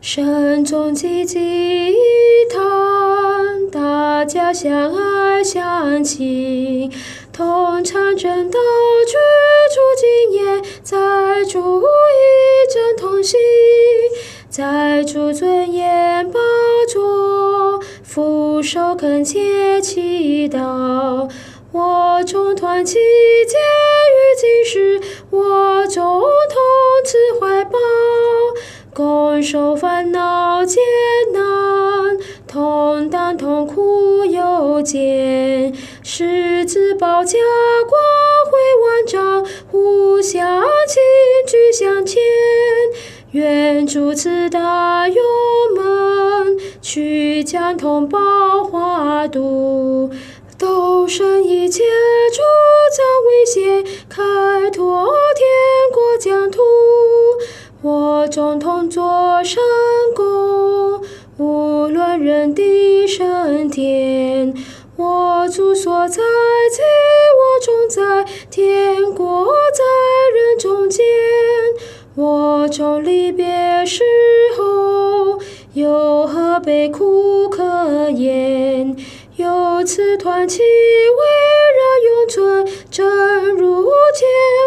慎终积极谈，大家相爱相亲，同唱正道居住经验，在主一正同行，在主尊严宝座，俯首恳切祈祷。我众团契结于今世，我众同此怀抱，共受烦恼艰难，同担痛苦忧艰，十字保家光辉万丈，互相亲举向前。愿主赐大勇们，去将同胞化度，斗胜一切主将威胁，开拓天国疆土。我众同作圣工，无论人地升天。我主所在即我众在，天国在人中间。我众离别时候，有何悲苦可言？有此团契，围绕永存，正如前